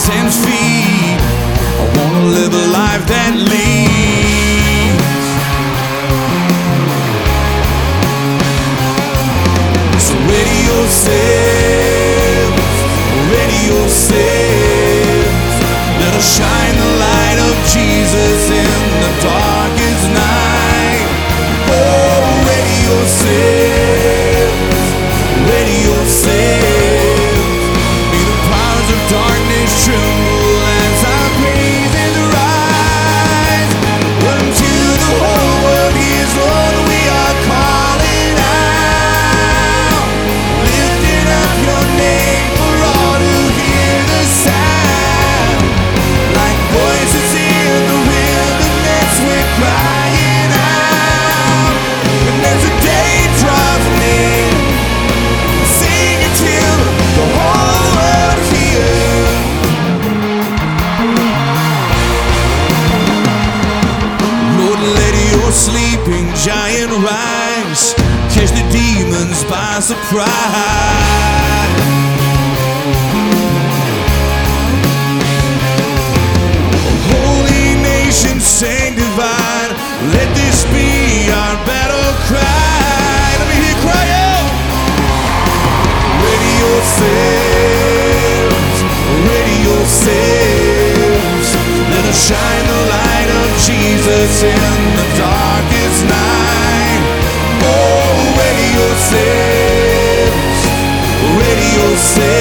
hands and feet. I wanna live a life that leads. So ready yourself, ready yourself. Let us shine the light of Jesus in the darkest night. Oh, ready yourself, ready yourself. Be the powers of darkness tremble as our praises rise. Unto the whole world, His Lord, we are calling out, lifting up your name for all to hear the sound. Like voices in the wilderness, we're crying out. And there's a day draws near, sing it till the whole world hears. Lord, let your sleeping giant rise, catch the demons by surprise. Holy nation sanctified, let this be our battle cry. Let me hear you cry out. Ready yourselves, ready yourselves. Let us shine the light of Jesus in the darkest night. Oh, ready yourselves, ready yourselves.